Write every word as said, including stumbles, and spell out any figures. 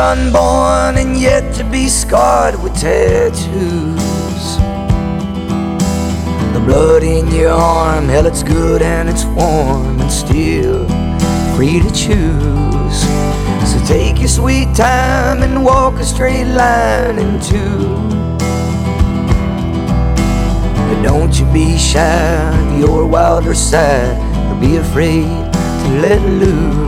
unborn and yet to be scarred with tattoos. The blood in your arm, hell, it's good and it's warm and still free to choose. So take your sweet time and walk a straight line in two. But don't you be shy of your wilder side, or be afraid to let loose.